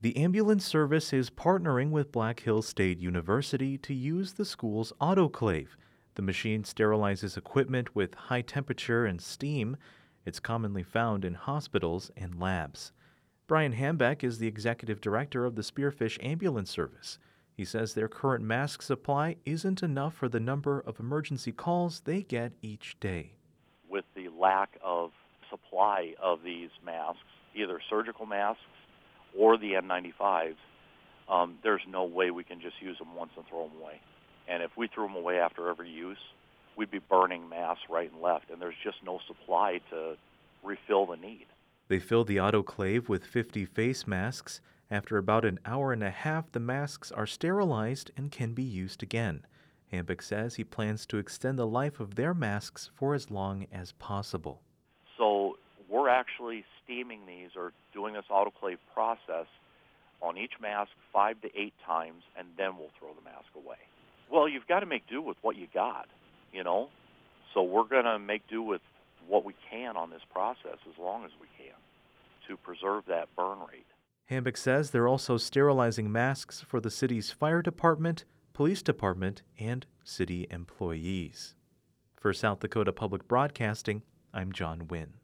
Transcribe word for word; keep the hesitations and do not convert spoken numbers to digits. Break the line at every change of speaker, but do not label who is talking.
The ambulance service is partnering with Black Hills State University to use the school's autoclave. The machine sterilizes equipment with high temperature and steam. It's commonly found in hospitals and labs. Brian Hambeck is the executive director of the Spearfish Ambulance Service. He says their current mask supply isn't enough for the number of emergency calls they get each day.
With the lack of supply of these masks, either surgical masks or the N ninety-fives, um, there's no way we can just use them once and throw them away. And if we threw them away after every use, we'd be burning masks right and left, and there's just no supply to refill the need.
They fill the autoclave with fifty face masks. After about an hour and a half, the masks are sterilized and can be used again. Hambeck says he plans to extend the life of their masks for as long as possible.
So we're actually steaming these or doing this autoclave process on each mask five to eight times, and then we'll throw the mask away. Well, you've got to make do with what you got, you know? So we're going to make do with what we can on this process as long as we can to preserve that burn rate.
Hambeck says they're also sterilizing masks for the city's fire department, police department, and city employees. For South Dakota Public Broadcasting, I'm John Wynn.